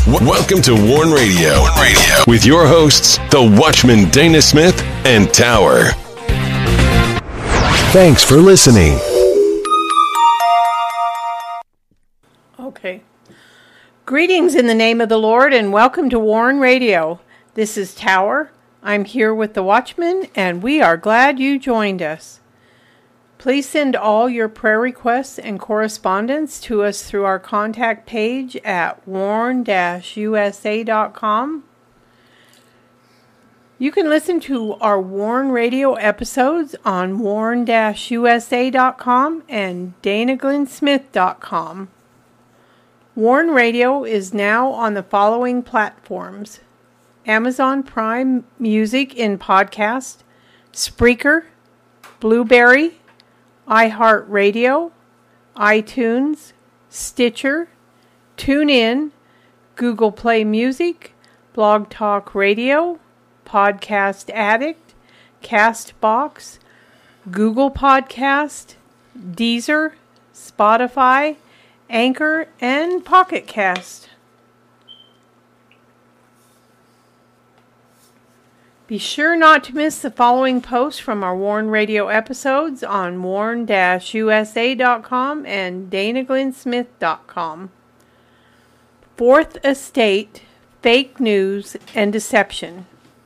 Welcome to Warn Radio. With your hosts, the Watchman Dana Smith and Tower. Thanks for listening. Okay. Greetings in the name of the Lord and welcome to Warn Radio. This is Tower. I'm here with the Watchman and we are glad you joined us. Please send all your prayer requests and correspondence to us through our contact page at warn-usa.com. You can listen to our Warn Radio episodes on warn-usa.com and danaglennsmith.com. Warn Radio is now on the following platforms: Amazon Prime Music in podcast, Spreaker, Blueberry, iHeartRadio, iTunes, Stitcher, TuneIn, Google Play Music, Blog Talk Radio, Podcast Addict, Castbox, Google Podcast, Deezer, Spotify, Anchor, and Pocket Cast. Be sure not to miss the following posts from our Warn Radio episodes on warn-usa.com and danaglennsmith.com. Fourth Estate, Fake News and Deception.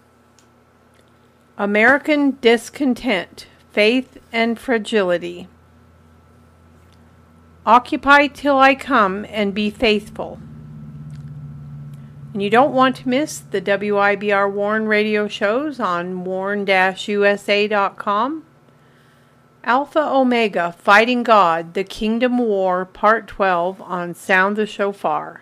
American Discontent, Faith and Fragility. Occupy Till I Come and Be Faithful. And you don't want to miss the WIBR Warn Radio shows on warn-usa.com. Alpha Omega, Fighting God, The Kingdom War, Part 12 on Sound the Shofar.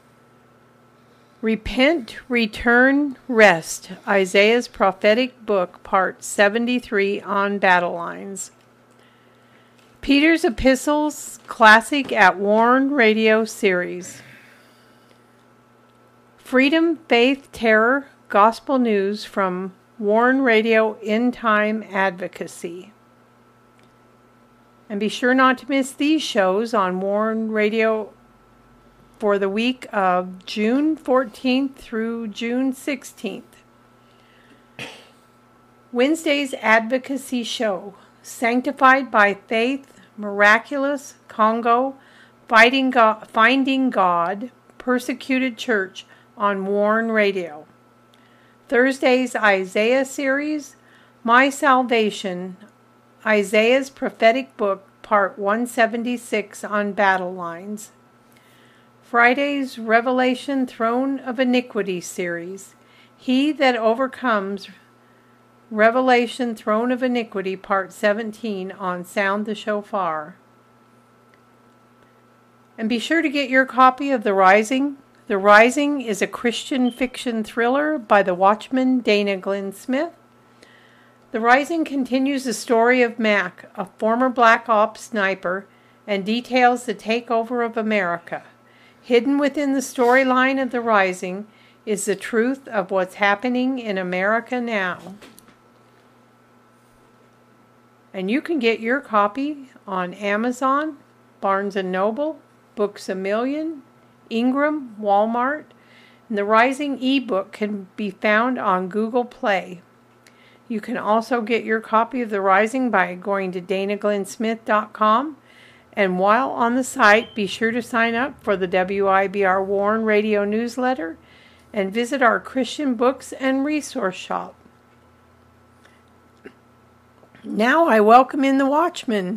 Repent, Return, Rest, Isaiah's Prophetic Book, Part 73 on Battle Lines. Peter's Epistles, Classic at Warn Radio Series. Freedom, Faith, Terror, Gospel News from Warn Radio End Time Advocacy. And be sure not to miss these shows on Warn Radio for the week of June 14th through June 16th. Wednesday's Advocacy Show, Sanctified by Faith, Miraculous, Congo, Finding God, Persecuted Church, on Warn Radio. Thursday's Isaiah series, My Salvation, Isaiah's Prophetic Book, Part 176 on Battle Lines. Friday's Revelation Throne of Iniquity series, He That Overcomes, Revelation Throne of Iniquity, Part 17 on Sound the Shofar. And be sure to get your copy of The Rising. The Rising is a Christian fiction thriller by the Watchman Dana Glenn Smith. The Rising continues the story of Mac, a former Black Ops sniper, and details the takeover of America. Hidden within the storyline of The Rising is the truth of what's happening in America now. And you can get your copy on Amazon, Barnes & Noble, Books A Million, Ingram, Walmart, and the Rising ebook can be found on Google Play. You can also get your copy of The Rising by going to danaglennsmith.com, and while on the site, be sure to sign up for the WIBR Warn Radio newsletter and visit our Christian books and resource shop. Now I welcome in the Watchman.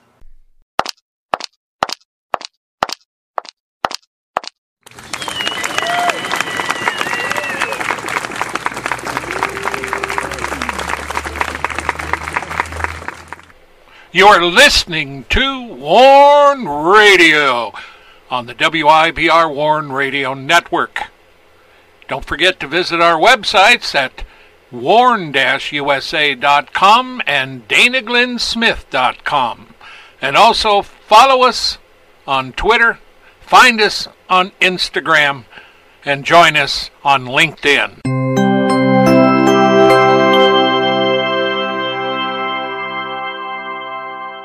You are listening to Warn Radio on the WIBR Warn Radio Network. Don't forget to visit our websites at warn-usa.com and danaglennsmith.com. And also follow us on Twitter, find us on Instagram, and join us on LinkedIn.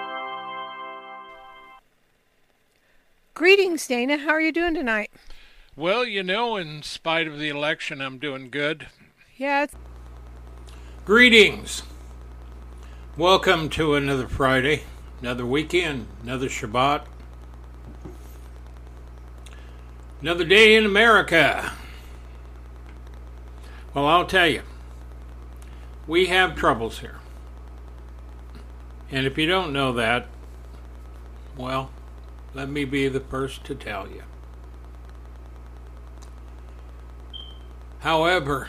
Greetings, Dana. How are you doing tonight? Well, in spite of the election, I'm doing good. Yeah. Greetings. Welcome to another Friday, another weekend, another Shabbat, another day in America. Well, I'll tell you, we have troubles here. And if you don't know that, well, let me be the first to tell you. However,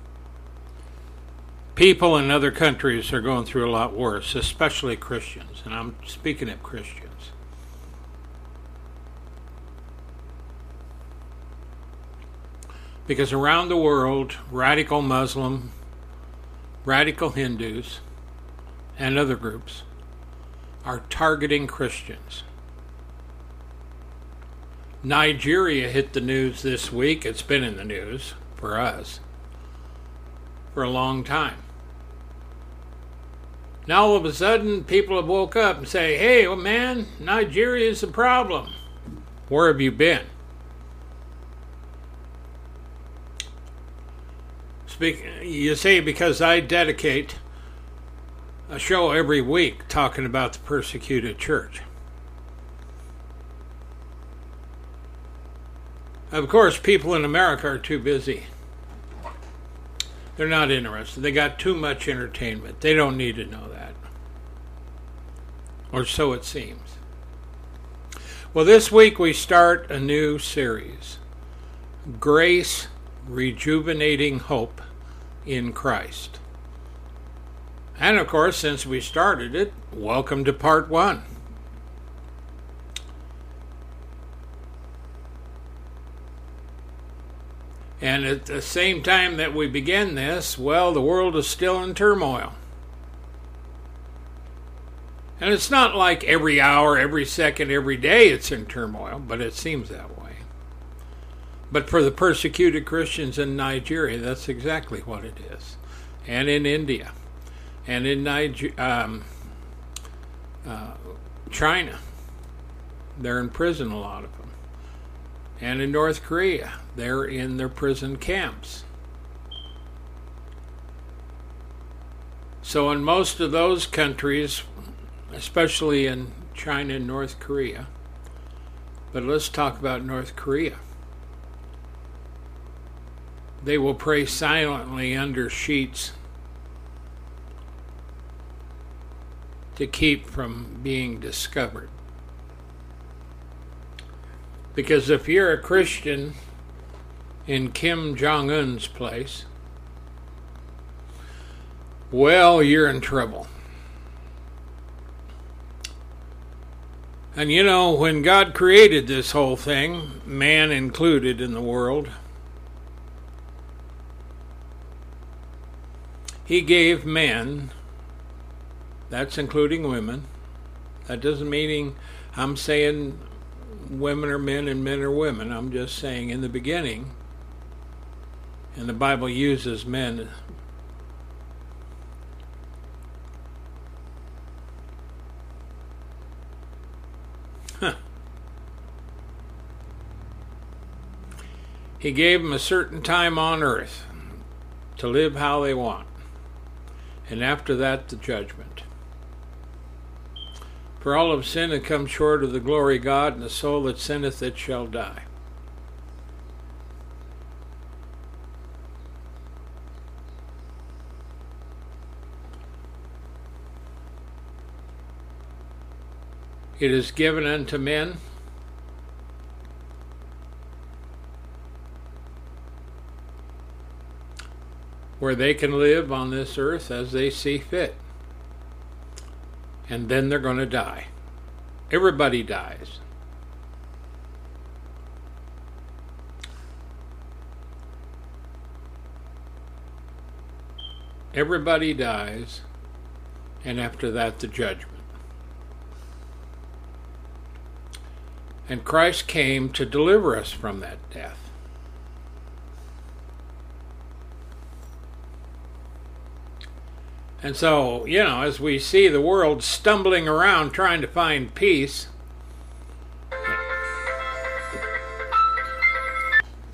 people in other countries are going through a lot worse, especially Christians, and I'm speaking of Christians. Because around the world, radical Muslim, radical Hindus, and other groups are targeting Christians. Nigeria hit the news this week. It's been in the news for us for a long time. Now all of a sudden people have woke up and say, hey, well, man, Nigeria is the problem. Where have you been? You say because I dedicate a show every week talking about the persecuted church. Of course, people in America are too busy. They're not interested. They got too much entertainment. They don't need to know that. Or so it seems. Well, this week we start a new series. Grace, Rejuvenating Hope in Christ. And of course, since we started it, welcome to part 1. And at the same time that we begin this, well, the world is still in turmoil. And it's not like every hour, every second, every day it's in turmoil, but it seems that way. But for the persecuted Christians in Nigeria, that's exactly what it is. And in India. And in China. They're in prison, a lot of them. And in North Korea, they're in their prison camps. So in most of those countries, especially in China and North Korea, but let's talk about North Korea. They will pray silently under sheets to keep from being discovered. Because if you're a Christian in Kim Jong-un's place, well, you're in trouble. And when God created this whole thing, man included in the world, He gave men, that's including women, that doesn't mean I'm saying women are men and men are women. I'm just saying in the beginning, and the Bible uses men. He gave them a certain time on earth to live how they want. And after that, the judgment. For all have sinned and come short of the glory of God, and the soul that sinneth, it shall die. It is given unto men where they can live on this earth as they see fit. And then they're going to die. Everybody dies. Everybody dies, and after that, the judgment. And Christ came to deliver us from that death. And so, as we see the world stumbling around trying to find peace,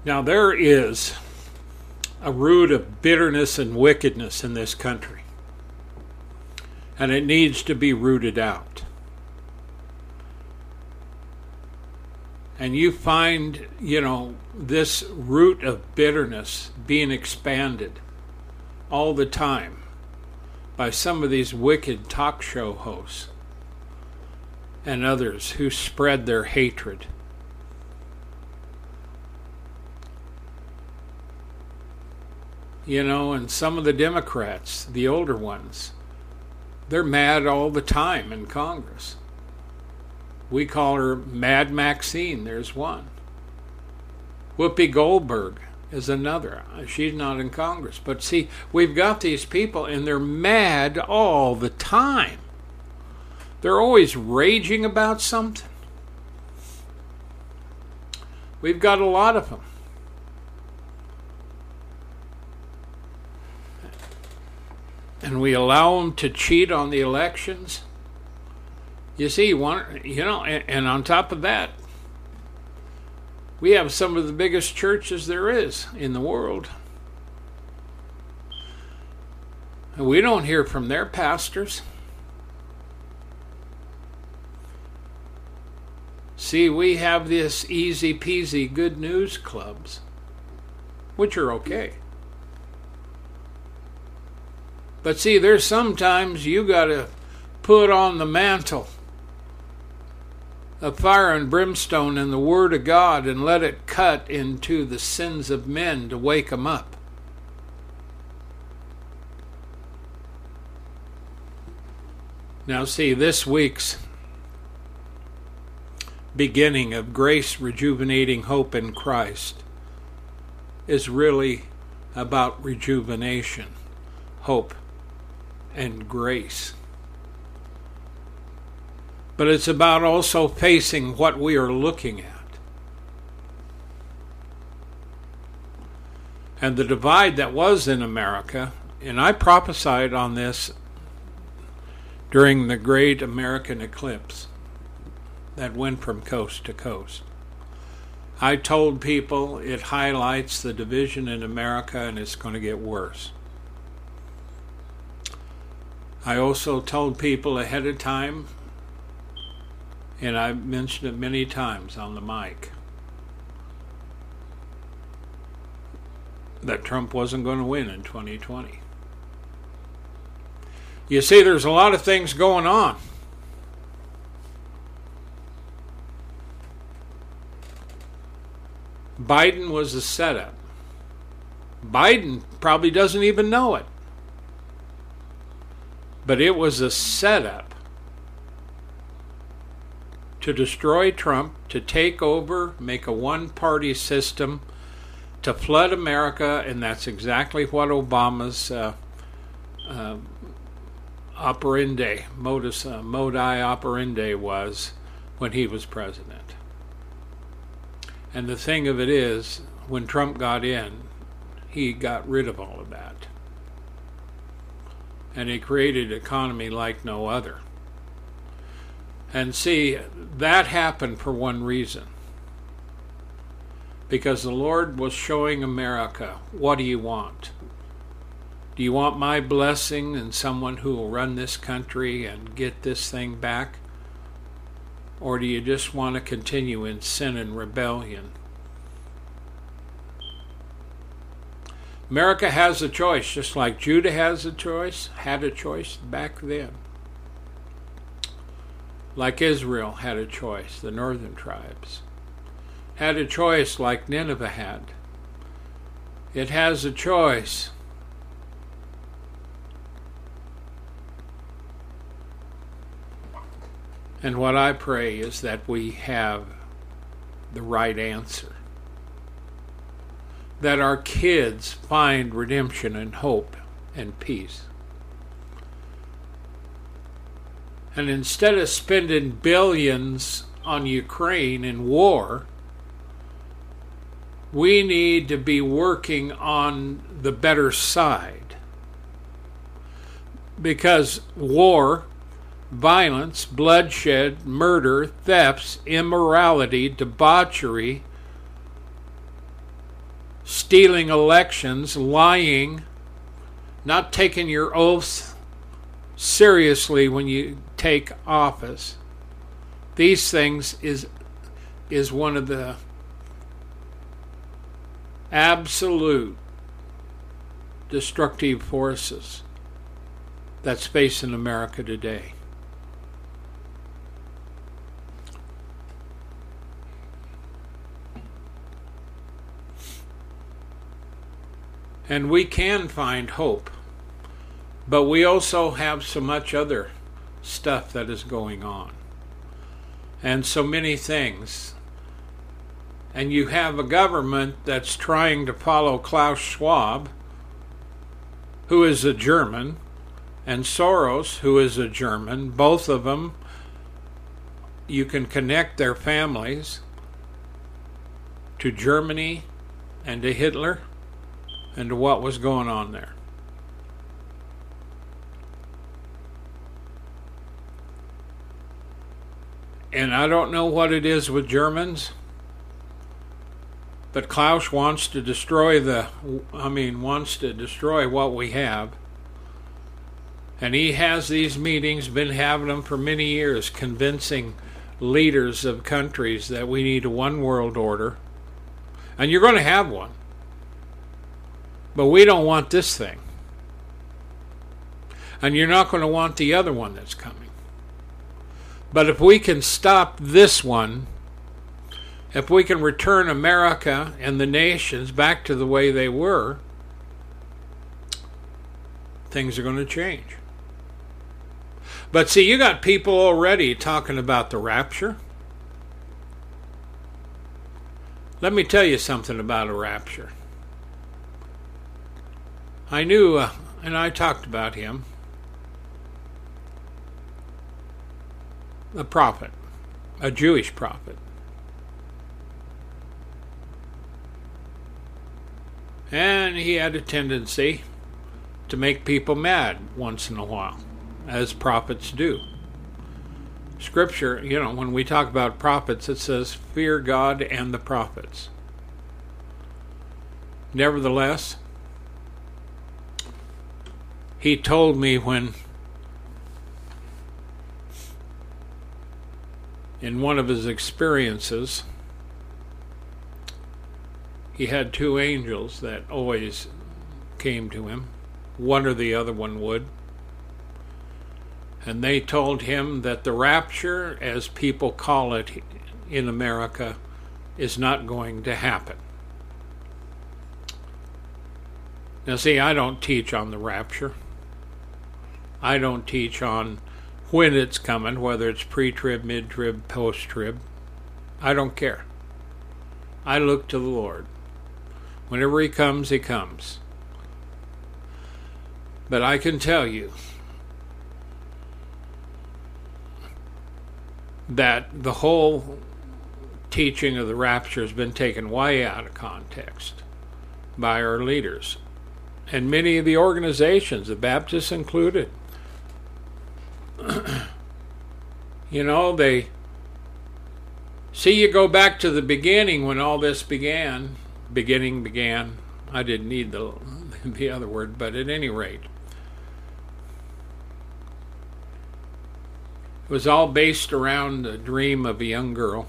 Now, there is a root of bitterness and wickedness in this country, and it needs to be rooted out. And you find, this root of bitterness being expanded all the time by some of these wicked talk show hosts and others who spread their hatred. And some of the Democrats, the older ones, they're mad all the time in Congress. We call her Mad Maxine, there's one. Whoopi Goldberg is another. She's not in Congress. But see, we've got these people and they're mad all the time. They're always raging about something. We've got a lot of them. And we allow them to cheat on the elections. You see, and on top of that, we have some of the biggest churches there is in the world. And we don't hear from their pastors. See, we have this easy peasy good news clubs, which are okay. But see, there's sometimes you got to put on the mantle of fire and brimstone in the Word of God and let it cut into the sins of men to wake them up. Now see, this week's beginning of Grace Rejuvenating Hope in Christ is really about rejuvenation, hope, and grace. But it's about also facing what we are looking at. And the divide that was in America, and I prophesied on this during the great American eclipse that went from coast to coast. I told people it highlights the division in America and it's going to get worse. I also told people ahead of time, and I've mentioned it many times on the mic, that Trump wasn't going to win in 2020. You see, there's a lot of things going on. Biden was a setup. Biden probably doesn't even know it. But it was a setup to destroy Trump, to take over, make a one-party system, to flood America, and that's exactly what Obama's modus operandi was when he was president. And the thing of it is, when Trump got in, he got rid of all of that. And he created an economy like no other. And see, that happened for one reason. Because the Lord was showing America, what do you want? Do you want my blessing and someone who will run this country and get this thing back? Or do you just want to continue in sin and rebellion? America has a choice, just like Judah had a choice back then. Like Israel had a choice, the northern tribes. Had a choice like Nineveh had. It has a choice. And what I pray is that we have the right answer. That our kids find redemption and hope and peace. And instead of spending billions on Ukraine and war, we need to be working on the better side. Because war, violence, bloodshed, murder, thefts, immorality, debauchery, stealing elections, lying, not taking your oaths seriously when you take office. These things is one of the absolute destructive forces that's facing America today. And we can find hope, but we also have so much other stuff that is going on, and so many things. And you have a government that's trying to follow Klaus Schwab, who is a German, and Soros, who is a German. Both of them, you can connect their families to Germany and to Hitler and to what was going on there. And I don't know what it is with Germans, but Klaus wants to destroy what we have. And he has these meetings, been having them for many years, convincing leaders of countries that we need a one world order. And you're going to have one. But we don't want this thing. And you're not going to want the other one that's coming. But if we can stop this one, if we can return America and the nations back to the way they were, things are going to change. But see, you got people already talking about the rapture. Let me tell you something about a rapture. I knew, and I talked about him, a prophet, a Jewish prophet. And he had a tendency to make people mad once in a while, as prophets do. Scripture, when we talk about prophets, it says, fear God and the prophets. Nevertheless, he told me when, in one of his experiences, he had two angels that always came to him. One or the other one would. And they told him that the rapture, as people call it in America, is not going to happen. Now see, I don't teach on the rapture. I don't teach on when it's coming, whether it's pre-trib, mid-trib, post-trib. I don't care. I look to the Lord. Whenever he comes, he comes. But I can tell you that the whole teaching of the rapture has been taken way out of context by our leaders. And many of the organizations, the Baptists included, they see, you go back to the beginning when all this began. Began. I didn't need the other word, but at any rate, it was all based around the dream of a young girl.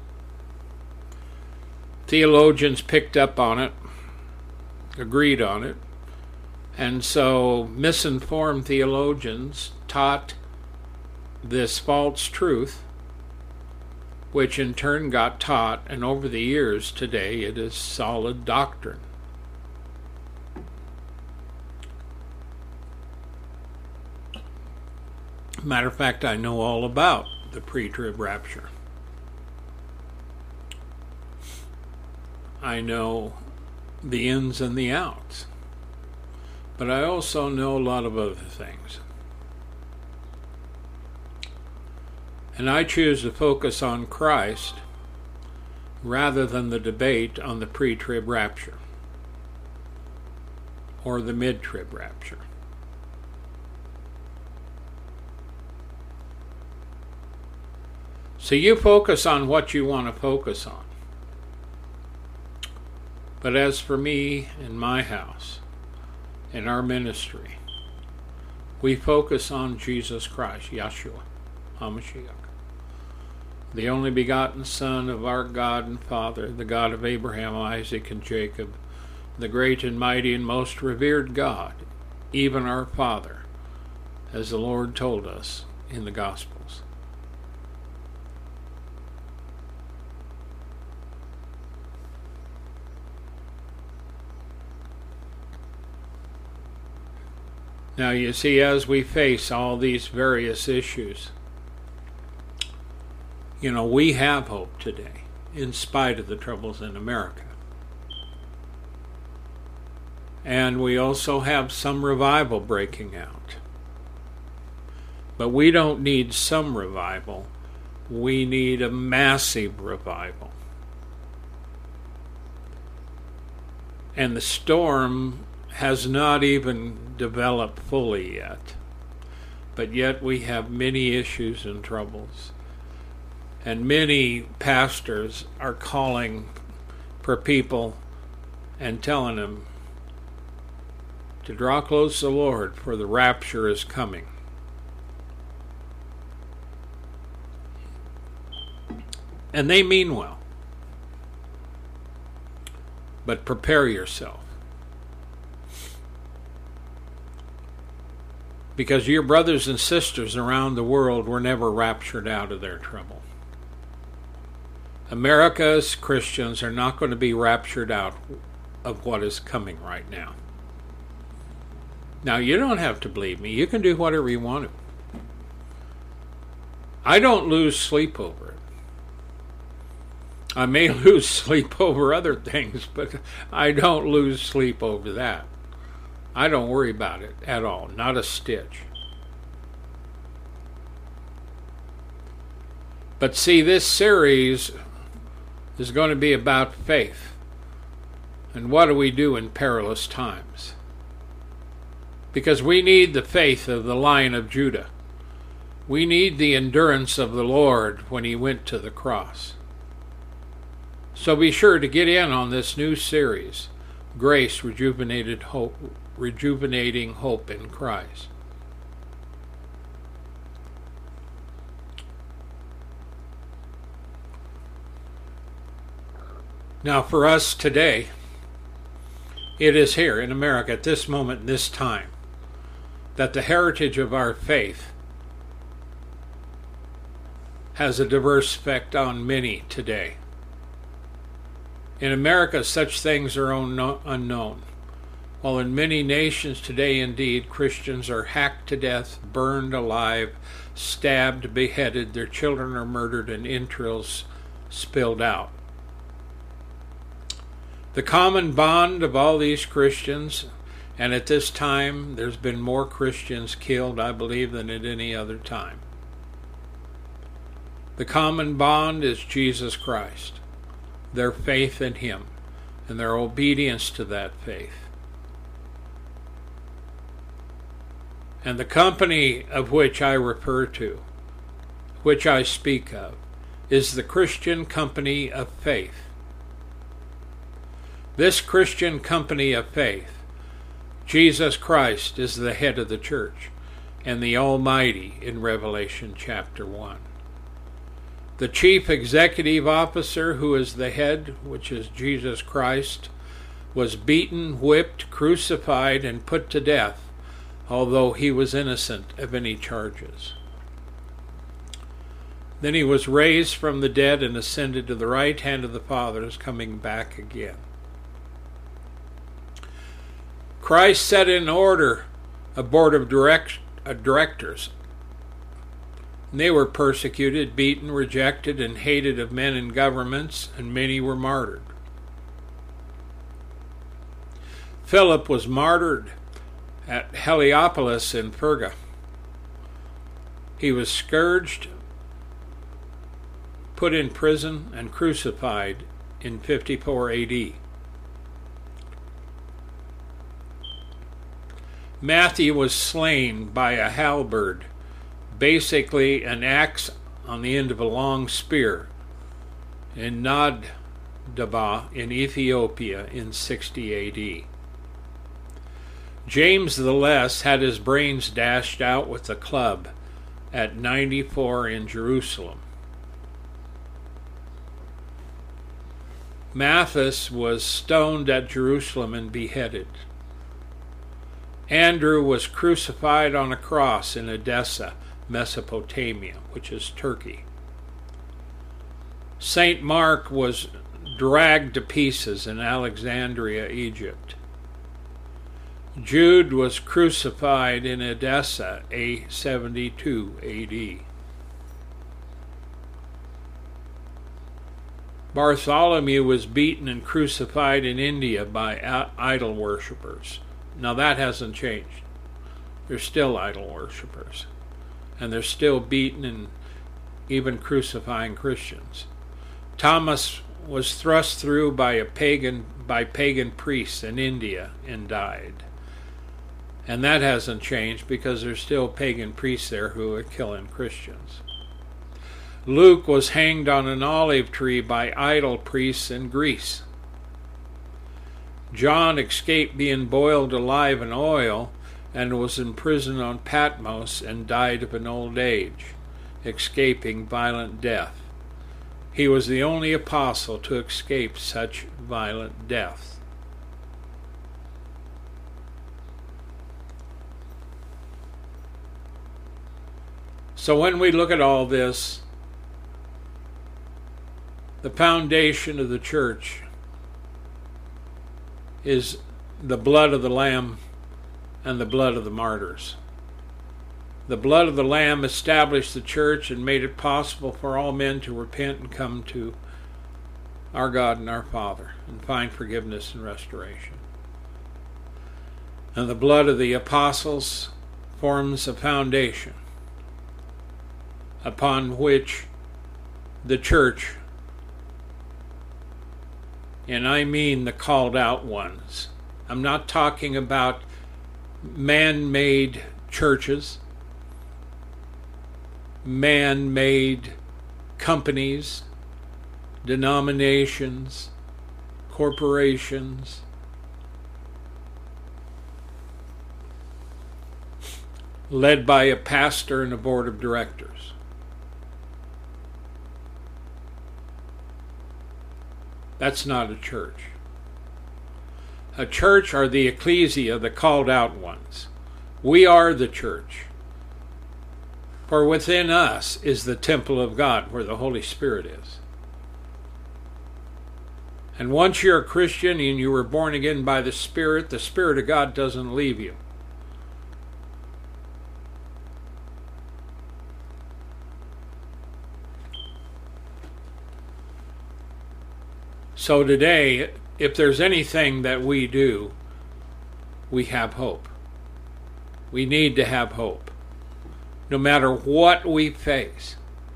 Theologians picked up on it, agreed on it, and so misinformed theologians taught this false truth, which in turn got taught, and over the years today it is solid doctrine. Matter of fact, I know all about the pre-trib rapture. I know the ins and the outs. But I also know a lot of other things. And I choose to focus on Christ rather than the debate on the pre-trib rapture or the mid-trib rapture. So you focus on what you want to focus on. But as for me and my house and our ministry, we focus on Jesus Christ, Yeshua HaMashiach, the only begotten Son of our God and Father, the God of Abraham, Isaac, and Jacob, the great and mighty and most revered God, even our Father, as the Lord told us in the Gospels. Now you see, as we face all these various issues, we have hope today, in spite of the troubles in America. And we also have some revival breaking out. But we don't need some revival. We need a massive revival. And the storm has not even developed fully yet. But yet we have many issues and troubles. And many pastors are calling for people and telling them to draw close to the Lord, for the rapture is coming. And they mean well. But prepare yourself. Because your brothers and sisters around the world were never raptured out of their trouble. America's Christians are not going to be raptured out of what is coming right now. Now, you don't have to believe me. You can do whatever you want to. I don't lose sleep over it. I may lose sleep over other things, but I don't lose sleep over that. I don't worry about it at all, not a stitch. But see, this series is going to be about faith. And what do we do in perilous times? Because we need the faith of the Lion of Judah. We need the endurance of the Lord when he went to the cross. So be sure to get in on this new series, Grace Rejuvenating Hope in Christ. Now for us today, it is here in America at this moment, this time, that the heritage of our faith has a diverse effect on many today. In America, such things are unknown, while in many nations today, indeed, Christians are hacked to death, burned alive, stabbed, beheaded, their children are murdered, and entrails spilled out. The common bond of all these Christians, and at this time there's been more Christians killed, I believe, than at any other time. The common bond is Jesus Christ, their faith in him, and their obedience to that faith. And the company of which I refer to, which I speak of, is the Christian company of faith. This Christian company of faith, Jesus Christ is the head of the church and the Almighty in Revelation chapter 1. The chief executive officer, who is the head, which is Jesus Christ, was beaten, whipped, crucified, and put to death, although he was innocent of any charges. Then he was raised from the dead and ascended to the right hand of the Father, is coming back again. Christ set in order a board of directors. They were persecuted, beaten, rejected, and hated of men and governments, and many were martyred. Philip was martyred at Heliopolis in Perga. He was scourged, put in prison, and crucified in 54 AD. Matthew was slain by a halberd, basically an axe on the end of a long spear, in Nod Daba in Ethiopia in 60 AD. James the Less had his brains dashed out with a club at 94 in Jerusalem. Matthias was stoned at Jerusalem and beheaded. Andrew was crucified on a cross in Edessa, Mesopotamia, which is Turkey. St. Mark was dragged to pieces in Alexandria, Egypt. Jude was crucified in Edessa, A72 AD. Bartholomew was beaten and crucified in India by idol worshippers. Now that hasn't changed. There's still idol worshippers. And they're still beaten and even crucifying Christians. Thomas was thrust through by pagan priests in India and died. And that hasn't changed because there's still pagan priests there who are killing Christians. Luke was hanged on an olive tree by idol priests in Greece. John escaped being boiled alive in oil and was imprisoned on Patmos and died of an old age, escaping violent death. He was the only apostle to escape such violent death. So when we look at all this, the foundation of the church is the blood of the Lamb and the blood of the martyrs. The blood of the Lamb established the church and made it possible for all men to repent and come to our God and our Father and find forgiveness and restoration. And the blood of the apostles forms a foundation upon which the church, and I mean the called out ones. I'm not talking about man-made churches, man-made companies, denominations, corporations, led by a pastor and a board of directors. That's not a church. A church are the ecclesia, the called out ones. We are the church. For within us is the temple of God, where the Holy Spirit is. And once you're a Christian and you were born again by the Spirit of God doesn't leave you. So today, if there's anything that we do, we have hope. We need to have hope, no matter what we face.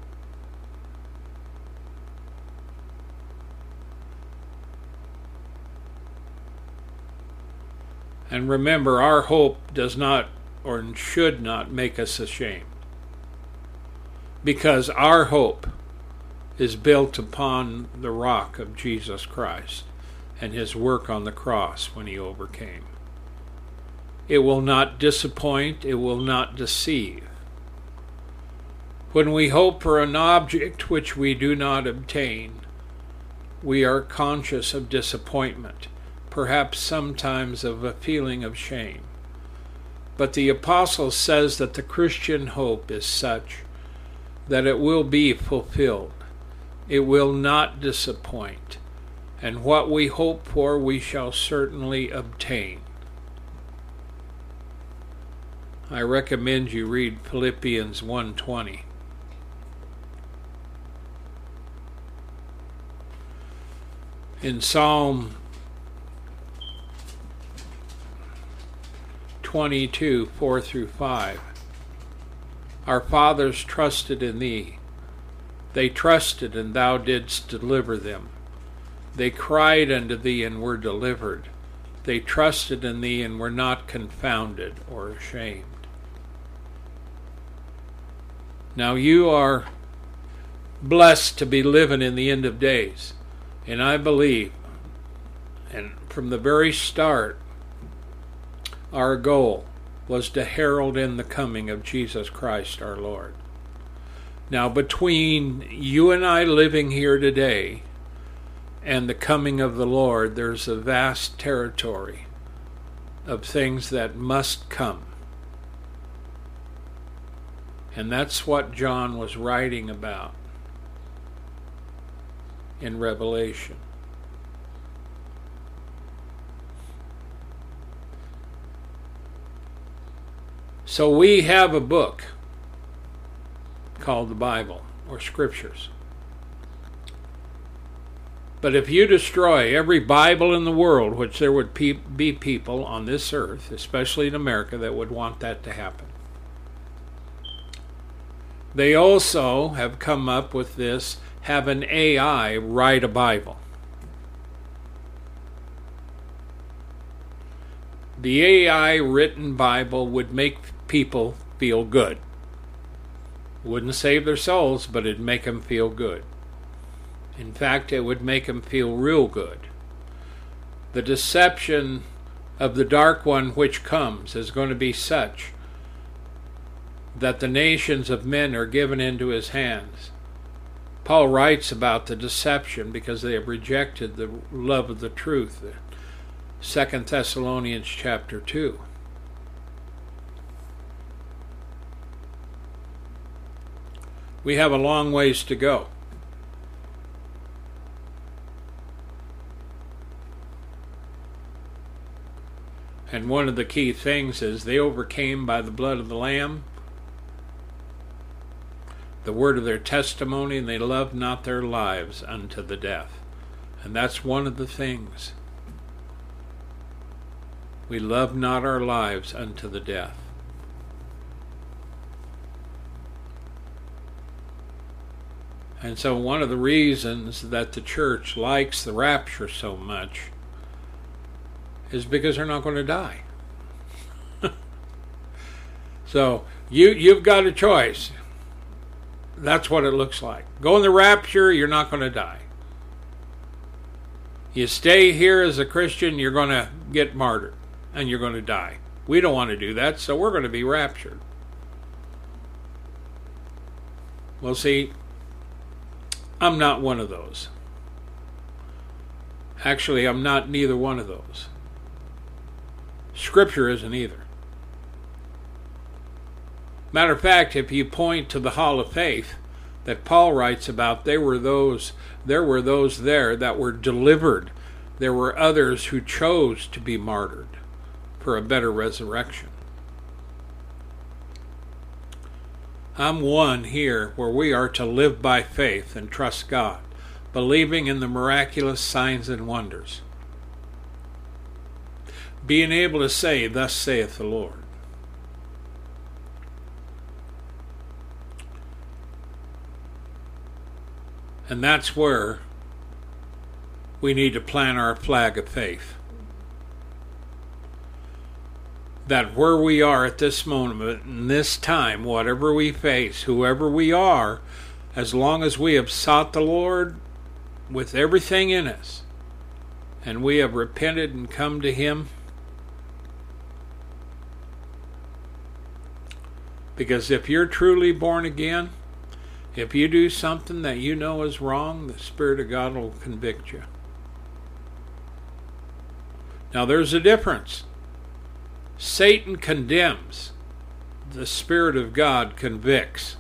And remember, our hope does not or should not make us ashamed, because our hope is built upon the rock of Jesus Christ and his work on the cross when he overcame. It will not disappoint, it will not deceive. When we hope for an object which we do not obtain, we are conscious of disappointment, perhaps sometimes of a feeling of shame. But the apostle says that the Christian hope is such that it will be fulfilled. It will not disappoint, and what we hope for we shall certainly obtain. I recommend you read Philippians 1:20. In Psalm 22, 4 through 5, our fathers trusted in thee. They trusted, and thou didst deliver them. They cried unto thee, and were delivered. They trusted in thee, and were not confounded or ashamed. Now you are blessed to be living in the end of days. And I believe, and from the very start, our goal was to herald in the coming of Jesus Christ our Lord. Now, between you and I living here today and the coming of the Lord, there's a vast territory of things that must come. And that's what John was writing about in Revelation. So we have a book called the Bible, or Scriptures. But if you destroy every Bible in the world, which there would be people on this earth, especially in America, that would want that to happen. They also have come up with this, have an AI write a Bible. The AI written Bible would make people feel good. Wouldn't save their souls, but it'd make them feel good. In fact, it would make them feel real good. The deception of the dark one which comes is going to be such that the nations of men are given into his hands. Paul writes about the deception because they have rejected the love of the truth. 2 Thessalonians chapter 2. We have a long ways to go. And one of the key things is they overcame by the blood of the Lamb, the word of their testimony, and they loved not their lives unto the death. And that's one of the things. We love not our lives unto the death. And so one of the reasons that the church likes the rapture so much is because they're not going to die. So you've got a choice. That's what it looks like. Go in the rapture, you're not going to die. You stay here as a Christian, you're going to get martyred, and you're going to die. We don't want to do that, so we're going to be raptured. Well, see, I'm not one of those. Actually, I'm not neither one of those. Scripture isn't either. Matter of fact, if you point to the Hall of Faith that Paul writes about, there were those there that were delivered. There were others who chose to be martyred for a better resurrection. I'm one here where we are to live by faith and trust God, believing in the miraculous signs and wonders. Being able to say, "Thus saith the Lord." And that's where we need to plant our flag of faith. That where we are at this moment, in this time, whatever we face, whoever we are, as long as we have sought the Lord with everything in us, and we have repented and come to Him, because if you're truly born again, if you do something that you know is wrong, the Spirit of God will convict you. Now there's a difference. Satan condemns. The Spirit of God convicts.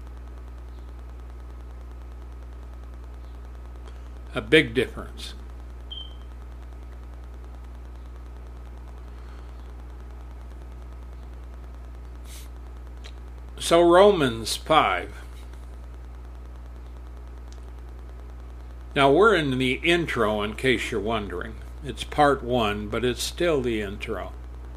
A big difference. So Romans 5. Now we're in the intro, in case you're wondering. It's part 1, but it's still the intro.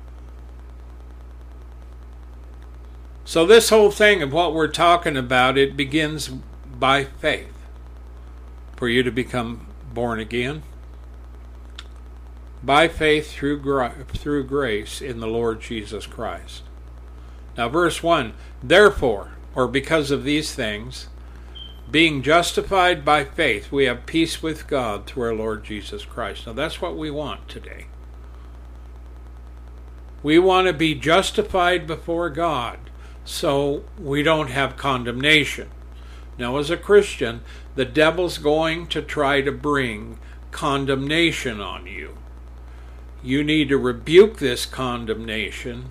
So this whole thing of what we're talking about, it begins by faith. For you to become born again. By faith through grace in the Lord Jesus Christ. Now verse 1, therefore, or because of these things, being justified by faith, we have peace with God through our Lord Jesus Christ. Now that's what we want today. We want to be justified before God so we don't have condemnation. Now as a Christian, the devil's going to try to bring condemnation on you. You need to rebuke this condemnation.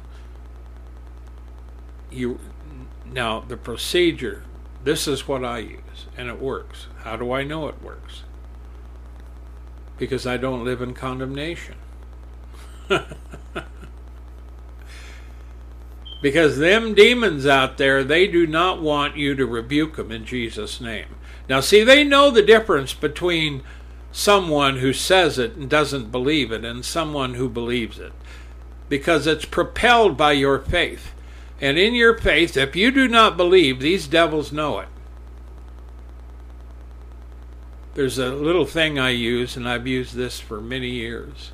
Now the procedure, this is what I use, and it works. How do I know it works? Because I don't live in condemnation. Because them demons out there, they do not want you to rebuke them in Jesus' name. Now see, they know the difference between someone who says it and doesn't believe it and someone who believes it. Because it's propelled by your faith. And in your faith, if you do not believe, these devils know it. There's a little thing I use, and I've used this for many years.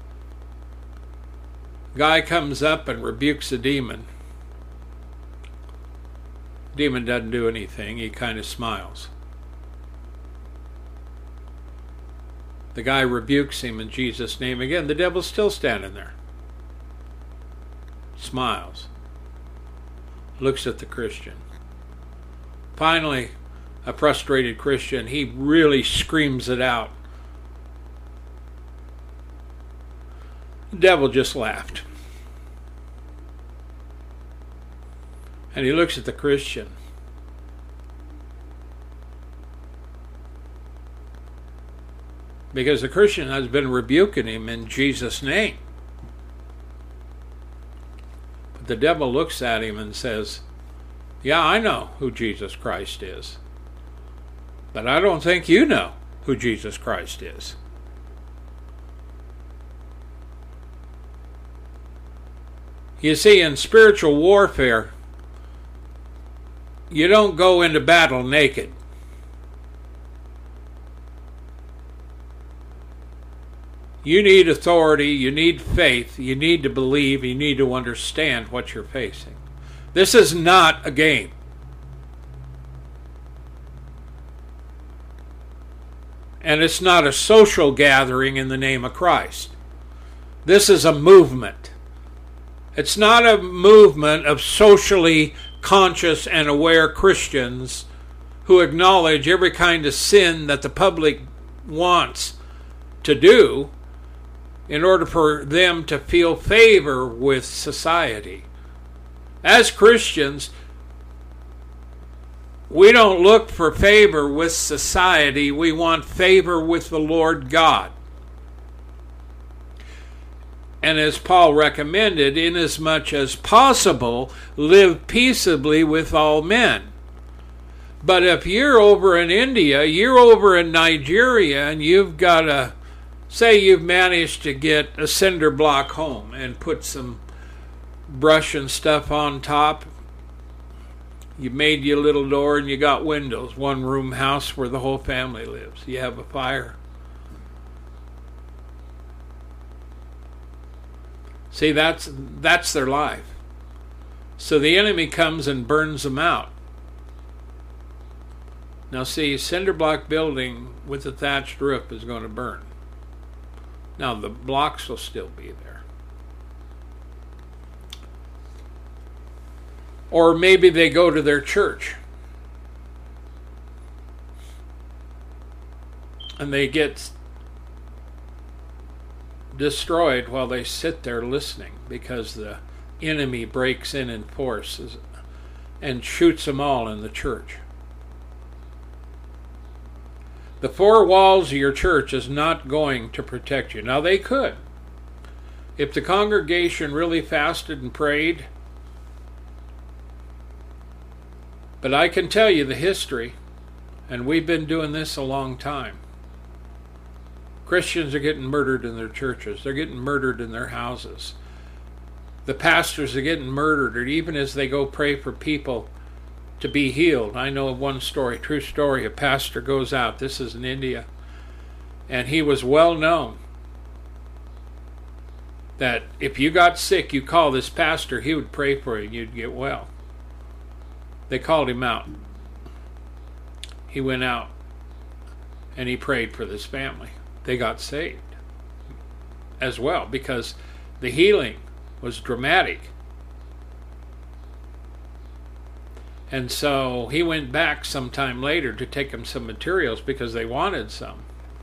Guy comes up and rebukes a demon. Demon doesn't do anything. He kind of smiles. The guy rebukes him in Jesus' name again. The devil's still standing there. Smiles. Looks at the Christian. Finally, a frustrated Christian, he really screams it out. The devil just laughed. And he looks at the Christian. Because the Christian has been rebuking him in Jesus' name. But the devil looks at him and says, yeah, I know who Jesus Christ is. But I don't think you know who Jesus Christ is. You see, in spiritual warfare, you don't go into battle naked. You need authority, you need faith, you need to believe, you need to understand what you're facing. This is not a game. And it's not a social gathering in the name of Christ. This is a movement. It's not a movement of socially conscious and aware Christians who acknowledge every kind of sin that the public wants to do in order for them to feel favor with society. As Christians, we don't look for favor with society. We want favor with the Lord God. And as Paul recommended, inasmuch as possible, live peaceably with all men. But if you're over in India, you're over in Nigeria, and you've got a, say you've managed to get a cinder block home and put some brush and stuff on top. You made your little door and you got windows, one room house where the whole family lives. You have a fire. See, that's their life. So the enemy comes and burns them out. Now see, cinder block building with a thatched roof is going to burn. Now the blocks will still be there. Or maybe they go to their church and they get destroyed while they sit there listening because the enemy breaks in force and shoots them all in the church. The four walls of your church is not going to protect you. Now they could. If the congregation really fasted and prayed, but I can tell you the history, and we've been doing this a long time. Christians are getting murdered in their churches. They're getting murdered in their houses. The pastors are getting murdered, or even as they go pray for people to be healed. I know of one story, true story, a pastor goes out, this is in India, and he was well known that if you got sick, you call this pastor, he would pray for you and you'd get well. They called him out. he went out and he prayed for this family. They got saved as well because the healing was dramatic. And so he went back sometime later to take them some materials because they wanted some.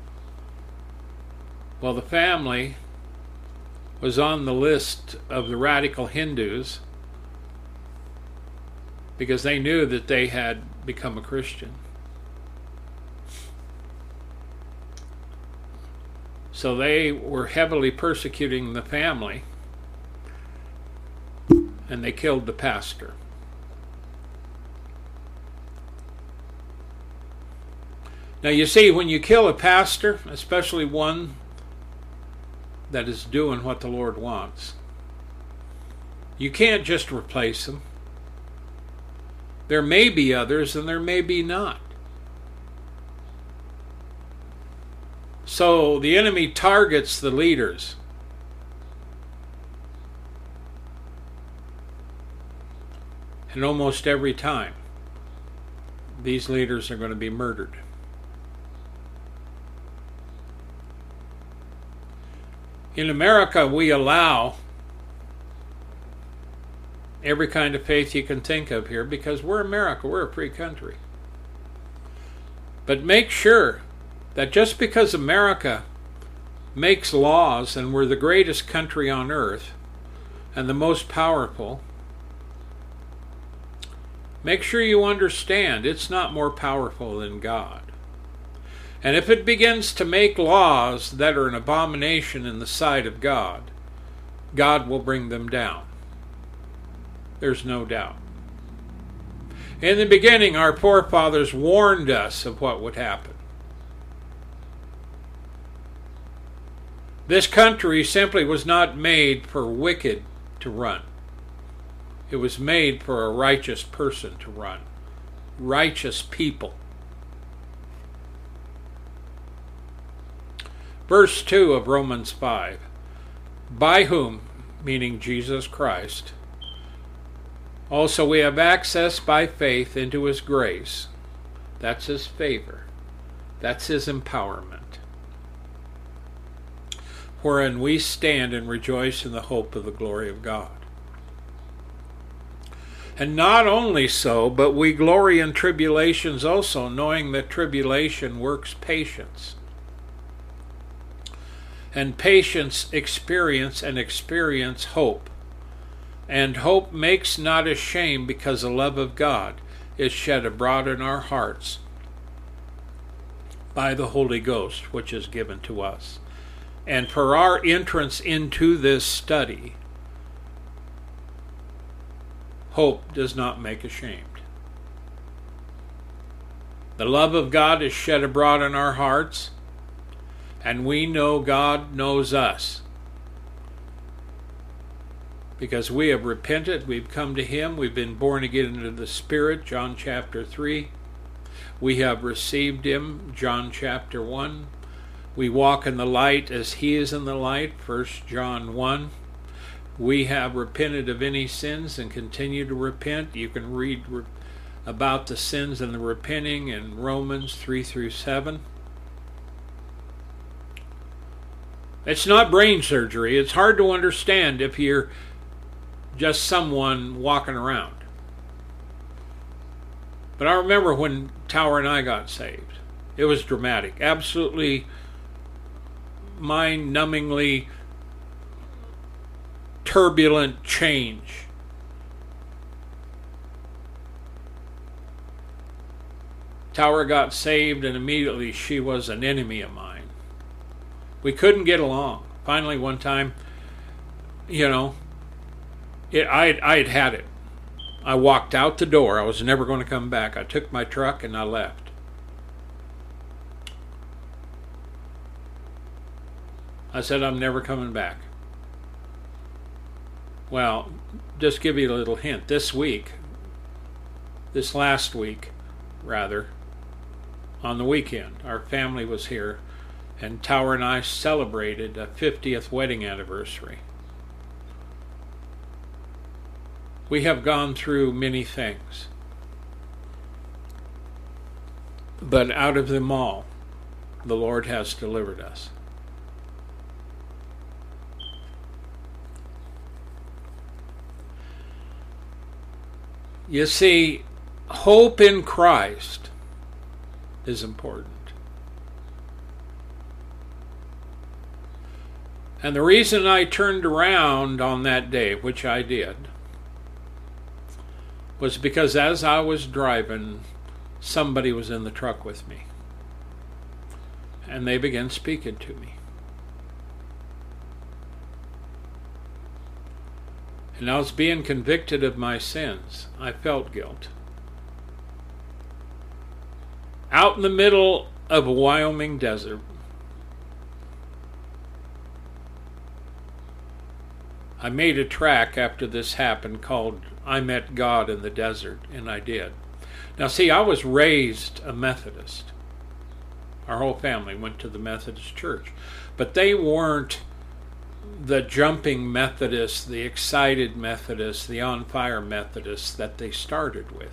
Well, the family was on the list of the radical Hindus because they knew that they had become a Christian. So they were heavily persecuting the family, and they killed the pastor. Now you see, when you kill a pastor, especially one that is doing what the Lord wants, you can't just replace them. There may be others and there may be not. So the enemy targets the leaders. And almost every time, these leaders are going to be murdered. In America, we allow every kind of faith you can think of here because we're America, we're a free country. But make sure that just because America makes laws and we're the greatest country on earth and the most powerful, make sure you understand it's not more powerful than God. And if it begins to make laws that are an abomination in the sight of God, God will bring them down. There's no doubt. In the beginning, our forefathers warned us of what would happen. This country simply was not made for wicked to run. It was made for a righteous person to run. Righteous people. Verse 2 of Romans 5. By whom, meaning Jesus Christ, also we have access by faith into His grace. That's His favor. That's His empowerment. Wherein we stand and rejoice in the hope of the glory of God. And not only so, but we glory in tribulations also, knowing that tribulation works patience. And patience experience, and experience hope. And hope makes not ashamed, because the love of God is shed abroad in our hearts by the Holy Ghost, which is given to us. And for our entrance into this study, hope does not make ashamed. The love of God is shed abroad in our hearts, and we know God knows us. Because we have repented, we've come to Him, we've been born again into the Spirit, John chapter 3. We have received Him, John chapter 1. We walk in the light as He is in the light, 1 John 1. We have repented of any sins and continue to repent. You can read about the sins and the repenting in Romans 3 through 7. It's not brain surgery. It's hard to understand if you're just someone walking around. But I remember when Tower and I got saved. It was dramatic. Absolutely mind-numbingly turbulent change. Tower got saved, and immediately she was an enemy of mine. We couldn't get along. Finally, one time, I'd had it. I walked out the door. I was never going to come back. I took my truck and I left. I said, I'm never coming back. Well, just give you a little hint. This last week, on the weekend, our family was here, and Tower and I celebrated a 50th wedding anniversary. We have gone through many things. But out of them all, the Lord has delivered us. You see, hope in Christ is important. And the reason I turned around on that day, which I did, was because as I was driving, somebody was in the truck with me. And they began speaking to me. And I was being convicted of my sins. I felt guilt. Out in the middle of a Wyoming desert, I made a track after this happened called I Met God in the Desert, and I did. Now see, I was raised a Methodist. Our whole family went to the Methodist church. But they weren't the jumping Methodists, the excited Methodists, the on-fire Methodists that they started with.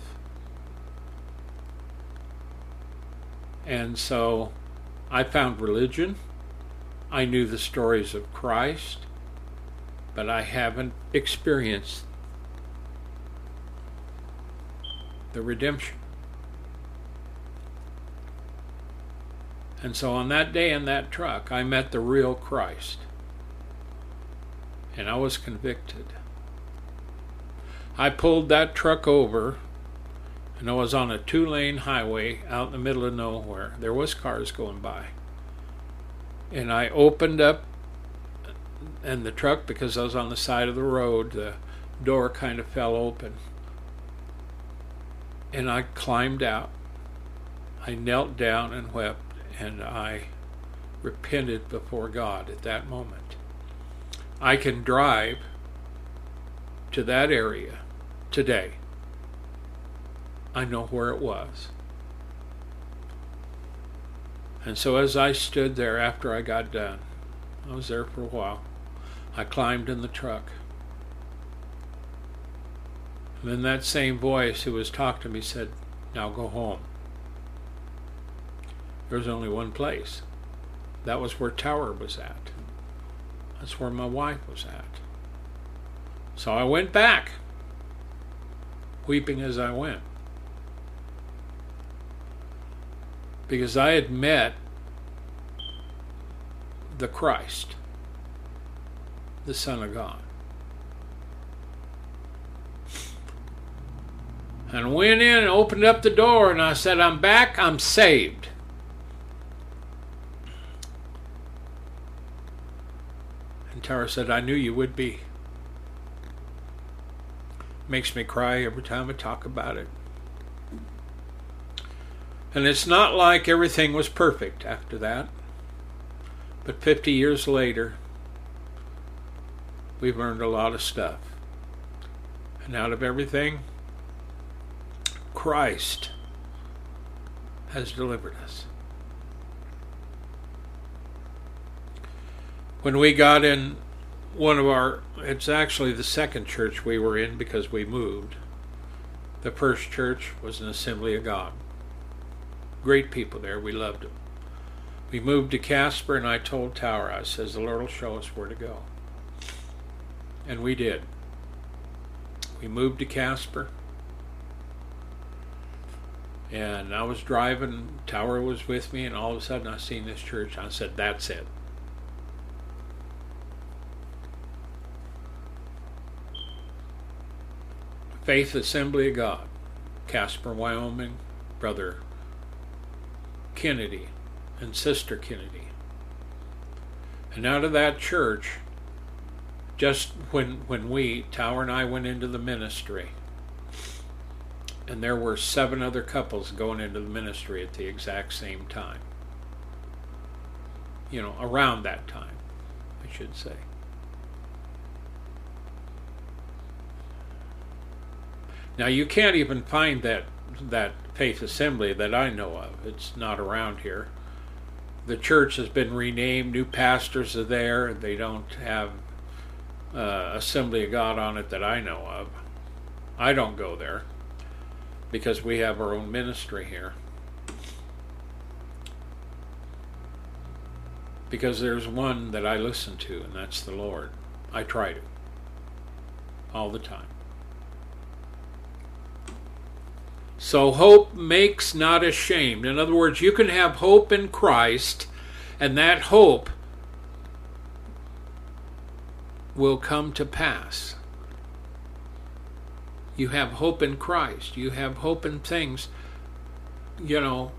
And so I found religion. I knew the stories of Christ, but I haven't experienced the redemption. And so on that day in that truck, I met the real Christ. And I was convicted. I pulled that truck over, and I was on a 2-lane highway out in the middle of nowhere. There was cars going by. And I opened up, and the truck, because I was on the side of the road, the door kind of fell open. And I climbed out. I knelt down and wept, and I repented before God at that moment. I can drive to that area today. I know where it was. And so as I stood there after I got done, I was there for a while, I climbed in the truck. And then that same voice who was talking to me said, "Now go home." There was only one place. That was where Tower was at. That's where my wife was at. So I went back, weeping as I went. Because I had met the Christ, the Son of God. And went in and opened up the door, and I said, "I'm back, I'm saved." And Tara said, "I knew you would be." Makes me cry every time I talk about it. And it's not like everything was perfect after that. But 50 years later, we've learned a lot of stuff. And out of everything, Christ has delivered us. When we got in it's actually the second church we were in because we moved. The first church was an Assembly of God. Great people there, we loved them. We moved to Casper, and I told Tower, I says, "The Lord will show us where to go." And we did. We moved to Casper. And I was driving, Tower was with me, and all of a sudden I seen this church. I said, "That's it." Faith Assembly of God, Casper, Wyoming, Brother Kennedy and Sister Kennedy. And out of that church, just when Tower and I went into the ministry, and there were 7 other couples going into the ministry at the exact same time. Around that time, I should say. Now you can't even find that Faith Assembly that I know of. It's not around here. The church has been renamed. New pastors are there. They don't have Assembly of God on it that I know of. I don't go there because we have our own ministry here. because there's one that I listen to, and that's the Lord. I try to. All the time. So hope makes not ashamed. In other words, you can have hope in Christ, and that hope will come to pass. You have hope in Christ. You have hope in things. You know,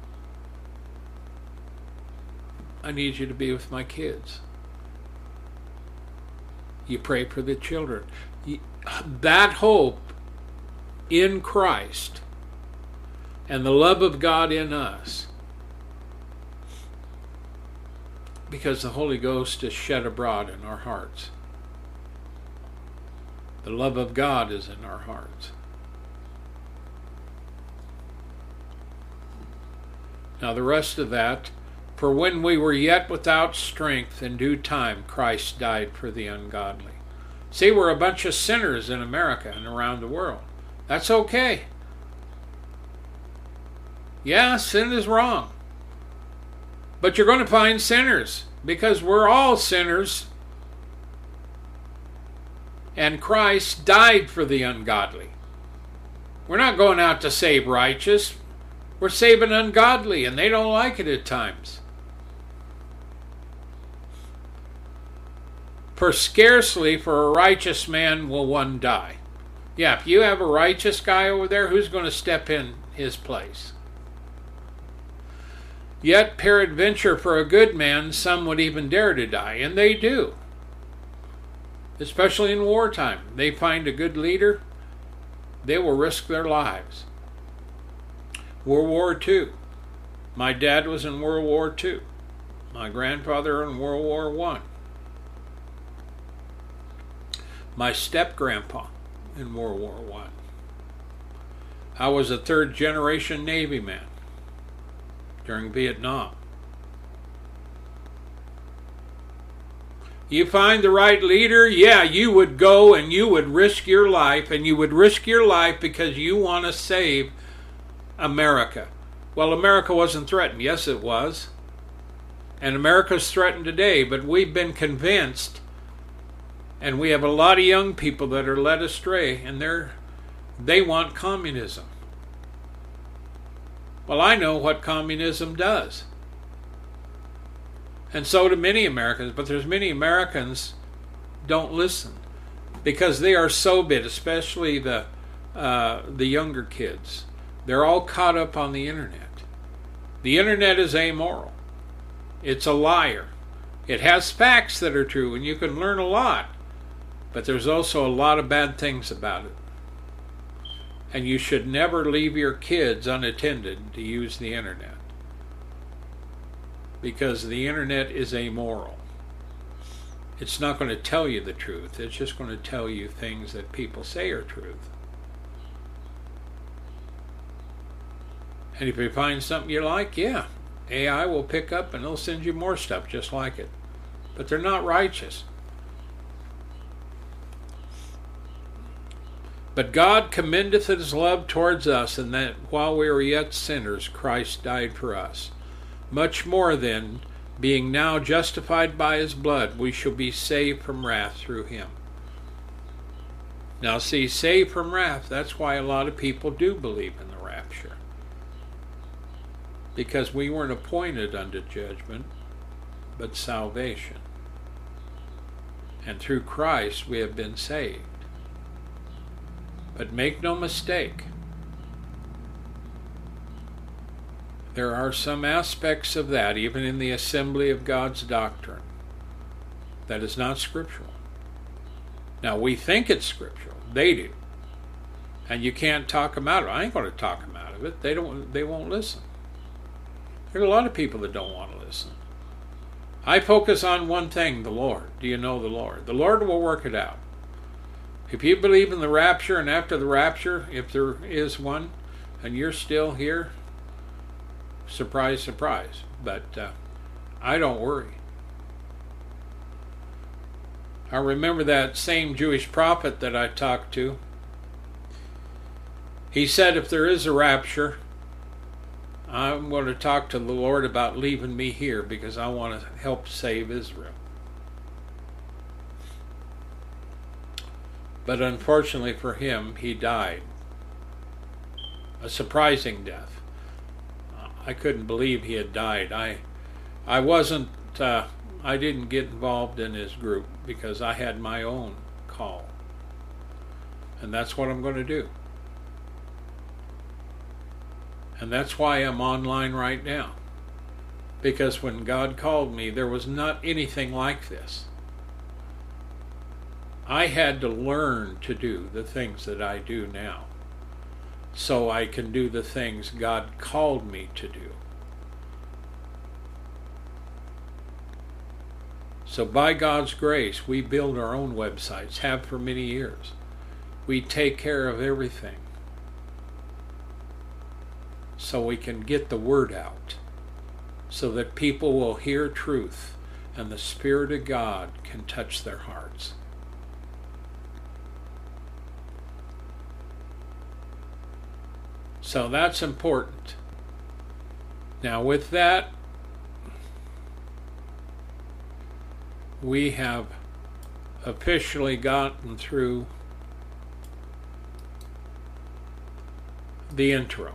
I need you to be with my kids. You pray for the children. That hope in Christ and the love of God in us, because the Holy Ghost is shed abroad in our hearts. The love of God is in our hearts. Now the rest of that, for when we were yet without strength, in due time Christ died for the ungodly. See, we're a bunch of sinners in America and around the world. That's okay. Yeah, sin is wrong. But you're going to find sinners, because we're all sinners. And Christ died for the ungodly. We're not going out to save righteous. We're saving ungodly, and they don't like it at times. For scarcely for a righteous man will one die. Yeah, if you have a righteous guy over there, who's going to step in his place? Yet peradventure for a good man some would even dare to die, and they do. Especially in wartime. They find a good leader, they will risk their lives. World War II. My dad was in World War II. My grandfather in World War I. My step-grandpa in World War I. I was a third-generation Navy man during Vietnam. You find the right leader, yeah, you would go and you would risk your life, and you would risk your life because you want to save America. Well, America wasn't threatened. Yes, it was. And America's threatened today, but we've been convinced, and we have a lot of young people that are led astray, and they want communism. Well, I know what communism does. And so do many Americans, but there's many Americans don't listen because they are so bit, especially the younger kids. They're all caught up on the internet. The internet is amoral. It's a liar. It has facts that are true, and you can learn a lot, but there's also a lot of bad things about it. And you should never leave your kids unattended to use the internet, because the internet is amoral. It's not going to tell you the truth. It's just going to tell you things that people say are truth. And if you find something you like, yeah, AI will pick up and they'll send you more stuff just like it. But they're not righteous. But God commendeth his love towards us, and that while we were yet sinners, Christ died for us. Much more then, being now justified by his blood, we shall be saved from wrath through him. Now see, saved from wrath, that's why a lot of people do believe in the rapture. Because we weren't appointed unto judgment, but salvation. And through Christ we have been saved. But make no mistake, there are some aspects of that, even in the assembly of God's doctrine, that is not scriptural. Now, we think it's scriptural. They do. And you can't talk them out of it. I ain't going to talk them out of it. They won't listen. There are a lot of people that don't want to listen. I focus on one thing, the Lord. Do you know the Lord? The Lord will work it out. If you believe in the rapture, and after the rapture, if there is one, and you're still here, surprise, surprise. But I don't worry. I remember that same Jewish prophet that I talked to. He said if there is a rapture, I'm going to talk to the Lord about leaving me here because I want to help save Israel. But unfortunately for him, he died. A surprising death. I couldn't believe he had died. I didn't get involved in his group because I had my own call. And that's what I'm going to do. And that's why I'm online right now. Because when God called me, there was not anything like this. I had to learn to do the things that I do now, so I can do the things God called me to do. So by God's grace, we build our own websites, have for many years. We take care of everything so we can get the word out, so that people will hear truth and the Spirit of God can touch their hearts. So that's important. Now with that, we have officially gotten through the intro.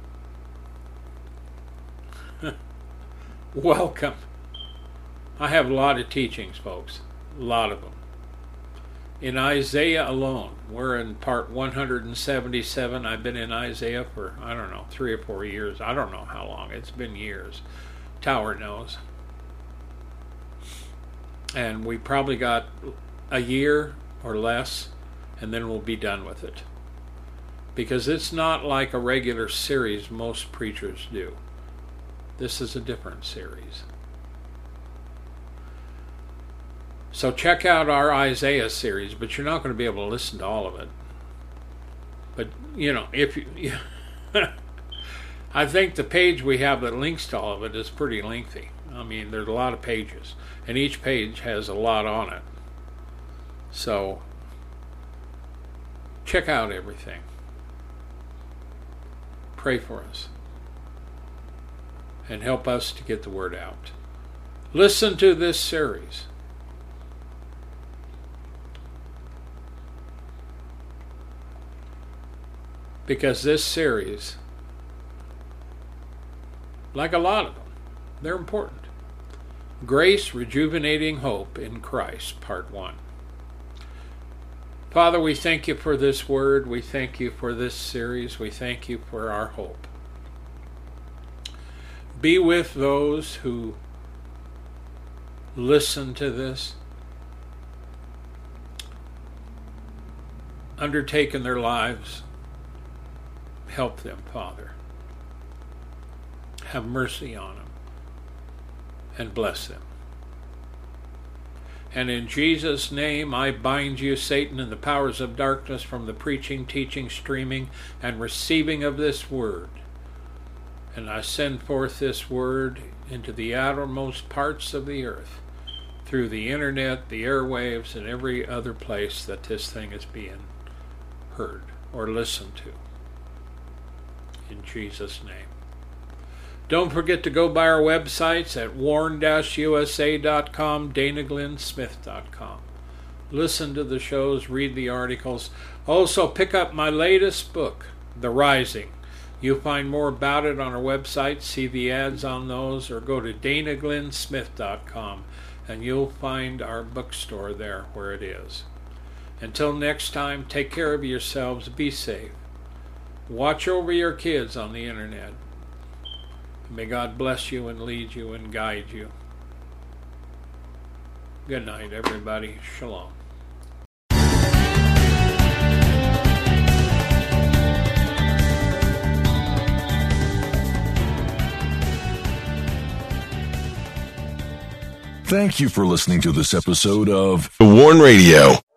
Welcome. I have a lot of teachings, folks. A lot of them. In Isaiah alone, we're in part 177. I've been in Isaiah for, 3 or 4 years. I don't know how long. It's been years. Tower knows. And we probably got a year or less, and then we'll be done with it. Because it's not like a regular series most preachers do. This is a different series. So check out our Isaiah series, but you're not going to be able to listen to all of it. But, if you... I think the page we have that links to all of it is pretty lengthy. I mean, there's a lot of pages, and each page has a lot on it. So, check out everything. Pray for us. And help us to get the word out. Listen to this series. Because this series, like a lot of them, they're important. Grace, Rejuvenating Hope in Christ, Part 1. Father, we thank you for this word. We thank you for this series. We thank you for our hope. Be with those who listen to this, undertaking their lives. Help them, Father. Have mercy on them and bless them. And in Jesus' name, I bind you, Satan, and the powers of darkness from the preaching, teaching, streaming, and receiving of this word. And I send forth this word into the outermost parts of the earth, through the internet, the airwaves, and every other place that this thing is being heard or listened to. In Jesus' name. Don't forget to go by our websites at warn-usa.com, danaglennsmith.com. Listen to the shows, read the articles. Also, pick up my latest book, The Rising. You'll find more about it on our website, see the ads on those, or go to danaglennsmith.com, and you'll find our bookstore there where it is. Until next time, take care of yourselves, be safe. Watch over your kids on the internet. May God bless you and lead you and guide you. Good night, everybody. Shalom. Thank you for listening to this episode of The Warn Radio.